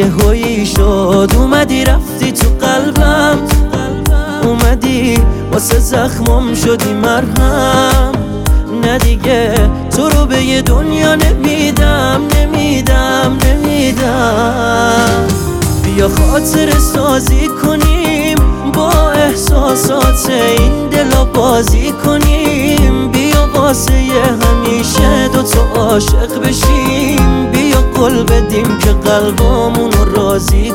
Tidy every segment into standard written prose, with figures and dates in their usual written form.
یهویی شد اومدی رفتی تو قلبم، اومدی واسه زخمم شدی مرهم. نه دیگه تو رو به یه دنیا نمیدم. بیا خاطر سازی کنیم، با احساسات این دلا بازی کنیم. بیا واسه همیشه دوتا عاشق بشیم. بیا قول بدیم که قلبامون رو راضی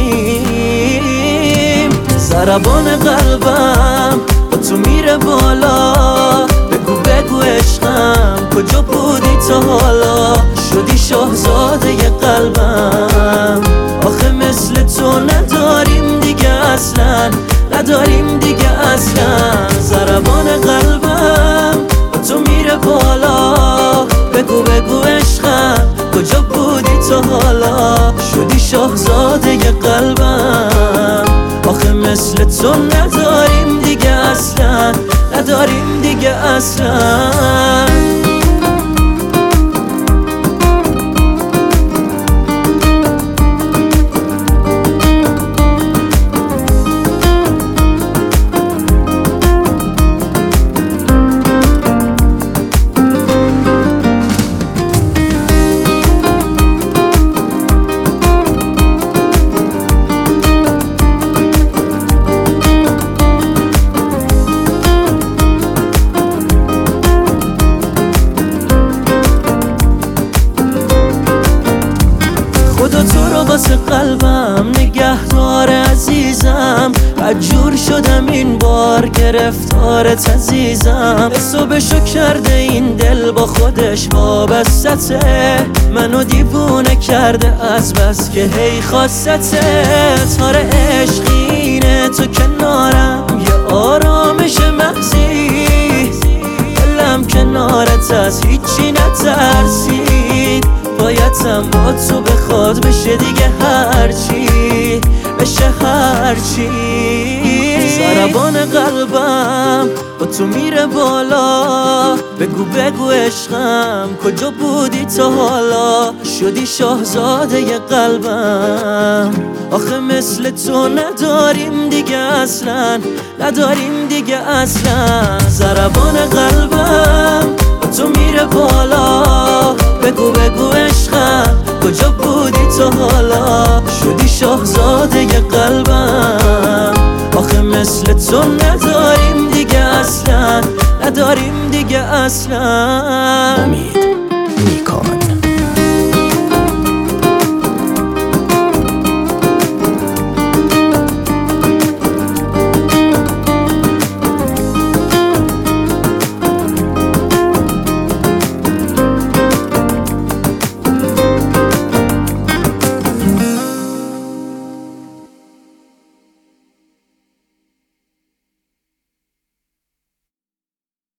کنیم. ضربان قلبم با تو میره بالا، بگو عشقم کجا بودی تا حالا؟ شدی شاهزاده قلبم، آخه مثل تو نداریم دیگه اصلا، نداریم دیگه اصلا. ضربان قلبم با تو میره بالا، بگو عشقم کجا بودی تا حالا؟ شدی شاهزاده قلبم، آخه مثل تو نداریم دیگه اصلا، نداریم دیگه اصلا. خدا تو رو واسه قلبم نگهدار عزیزم. بدجور شدم این بار گرفتارت عزیزم. حسابشو کرده این دل با خودش وابستته، منو دیوونه کرده از بس که هی خواستته. تار عشقینه تو کنارم، یه آرامش محضی، دلم کنارت از هیچی نترسید. بایدم با تو بخواد بشه دیگه هرچی، بشه هرچی. ضربان قلبم با تو میره بالا، بگو عشقم کجا بودی تا حالا؟ شدی شاهزاده قلبم، آخه مثل تو نداریم دیگه اصلا، نداریم دیگه اصلا. ضربان قلبم با تو میره بالا، بگو عشقم کجا بودی تا حالا؟ شدی شاهزاده قلبم، آخه مثل تو نداریم دیگه اصلا، نداریم دیگه اصلا.